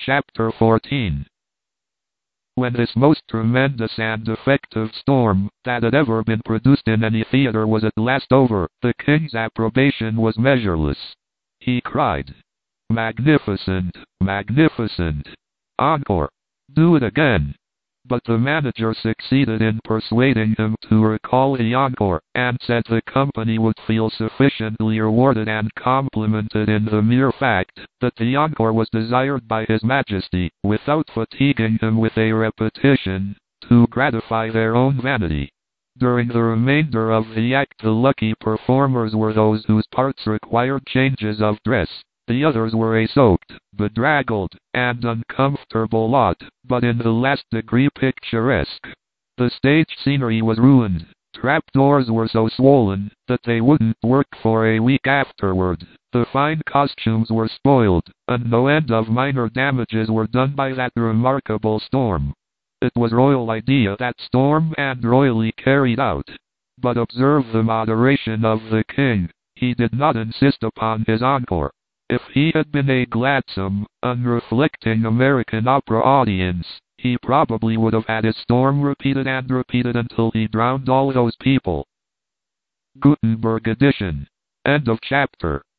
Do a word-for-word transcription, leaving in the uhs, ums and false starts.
Chapter fourteen. When this most tremendous and effective storm that had ever been produced in any theater was at last over, the king's approbation was measureless. He cried, "Magnificent! Magnificent! Encore! Do it again!" But the manager succeeded in persuading him to recall the encore, and said the company would feel sufficiently rewarded and complimented in the mere fact that the encore was desired by His Majesty, without fatiguing him with a repetition, to gratify their own vanity. During the remainder of the act the lucky performers were those whose parts required changes of dress. The others were a soaked, bedraggled, and uncomfortable lot, but in the last degree picturesque. The stage scenery was ruined. Trapdoors were so swollen that they wouldn't work for a week afterward. The fine costumes were spoiled, and no end of minor damages were done by that remarkable storm. It was royal idea that storm, and royally carried out. But observe the moderation of the king. He did not insist upon his encore. If he had been a gladsome, unreflecting American opera audience, he probably would have had his storm repeated and repeated until he drowned all those people. Gutenberg edition. End of chapter.